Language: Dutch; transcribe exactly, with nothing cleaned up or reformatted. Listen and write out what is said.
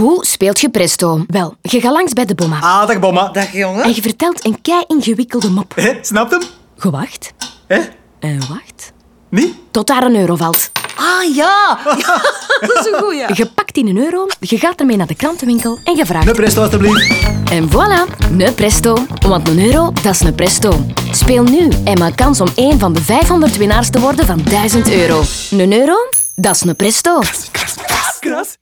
Hoe speelt je presto? Wel, je gaat langs bij de bomma. Ah, dag Bomma. Dag, jongen. En je vertelt een kei-ingewikkelde mop. Hé, snapt hem? Gewacht. Hé? En wacht. Niet? Tot daar een euro valt. Ah, ja. ja. Dat is een goeie. Je pakt die een euro, je gaat ermee naar de krantenwinkel en je vraagt... Een presto, alstublieft. En voilà, een presto. Want een euro, dat is een presto. Speel nu en maak kans om één van de vijfhonderd winnaars te worden van duizend euro. Een euro, dat is een presto. Kras.